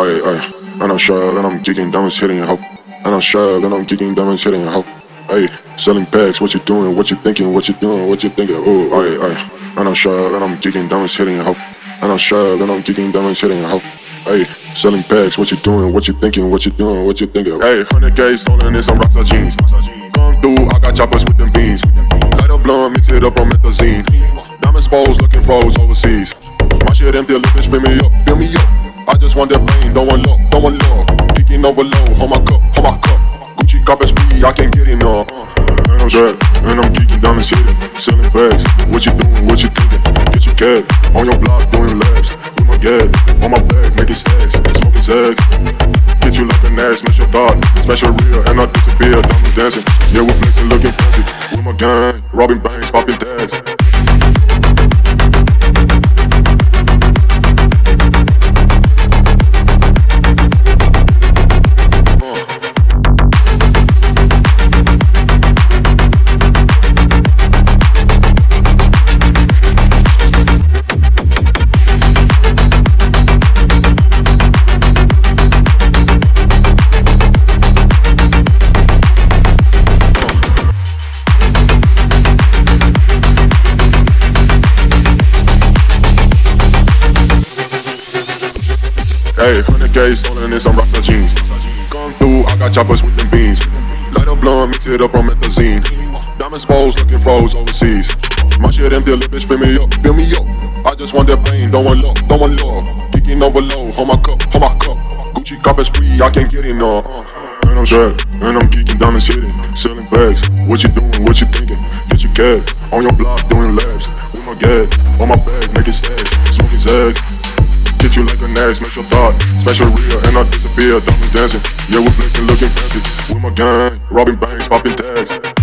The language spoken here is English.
And I'm sure and I'm geeking, diamonds hitting your hoe. And I'm sure and I'm geeking, diamonds hitting your hoe. Ayy, selling packs, what you doing, what you thinking, what you doing, what you thinking, ooh, And I'm sure and I'm geeking, diamonds hitting your hoe. And I'm sure and I'm geeking, diamonds hitting your hoe. Ayy, selling packs, what you doing, what you thinking, what you doing, what you thinking. Ayy, 100K stolen in some Rockstar jeans. Come through, I got choppers with them beans. Light up blunt, mix it up on methazine. Diamond spose, looking froze overseas. My shit empty, bitch, fill me up, fill me up. I just want that brain, don't want love, don't want love. Kicking over low, hold my cup, hold my cup. Gucci copper spree, I can't get enough. And I'm strapped, and I'm geeking, diamonds hitting. Selling bags, what you doing, what you thinking? Get your cab, on your block, doing laps. With my gas, on my back, making stacks. Smoking zags, get you like an ass, smash your thought. Smash your real, and I disappear, diamonds dancing. Yeah, we're flexing, looking fancy. With my gang, robbing banks, popping tags. Hey, 100K stolen in some Rockstar jeans. Come through, I got choppers with them beans. Light up blunt, mix it up on methazine. Diamond spose, looking froze overseas. My shit empty, little bitch, fill me up, fill me up. I just want that brain, don't want love, don't want love. Kicking over low, hold my cup, hold my cup. Gucci copper spree, I can't get enough. And I'm strapped, and I'm geeking, diamonds hitting. Selling bags, what you doing, what you thinking? Get your cab, on your block, doing laps. With my gas, on my back, making stacks. Smoking zags. Hit you like an ass, smash your thought. Smash your real, and I disappear, diamonds dancing. Yeah, we're flexing, looking fancy. With my gang, robbing banks, popping tags.